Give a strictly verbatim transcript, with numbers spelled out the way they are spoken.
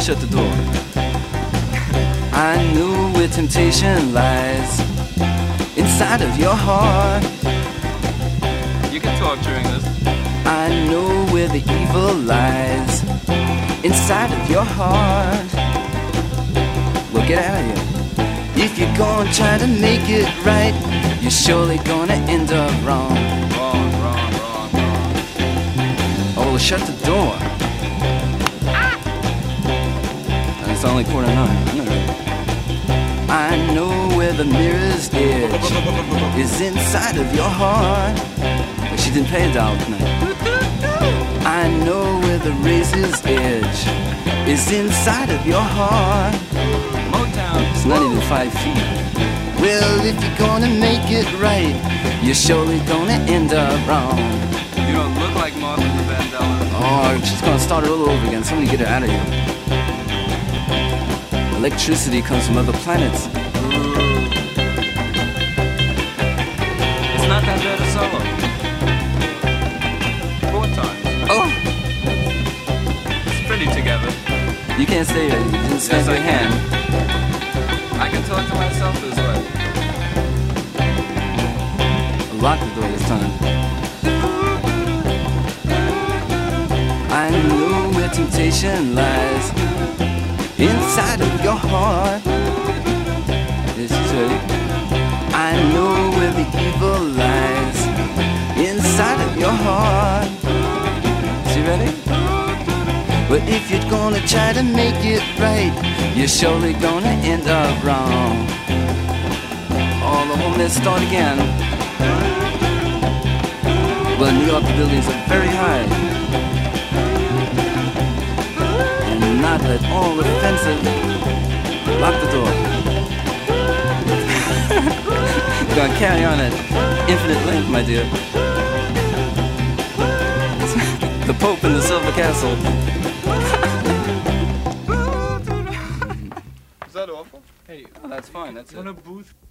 shut the door. I know where temptation lies inside of your heart. You can talk during this. I know where the evil lies inside of your heart. Well, get out of here. If you're gonna try to make it right, you're surely gonna end up wrong. Wrong, wrong, wrong, wrong. Oh, well, shut the door. Ah! It's only quarter nine. I know. I know where the mirror's edge is inside of your heart. But she didn't pay a dollar tonight. I know where the razor's edge is inside of your heart. Motown. It's not even five feet. Well, if you're gonna make it right, you're surely gonna end up wrong. You don't look like Martha the Vandella. Oh, she's gonna start it all over again. Somebody get her out of here. Electricity comes from other planets. It's not that bad a solo. Four times. Oh, It's pretty together. you can't stay there. You didn't snap Yes, I your hand. I can talk to myself this way. Lock the door this time. I know where temptation lies inside of your heart. This is ready. I know where the evil lies inside of your heart. Is he ready? But if you're gonna try to make it right, you're surely gonna end up wrong. All the whole mess start again. Well, in New York, the buildings are very high and not at all offensive. Lock the door. Gonna carry on at infinite length, my dear. The Pope in the Silver Castle. Is that awful? Hey, oh, that's fine. That's on it. a booth.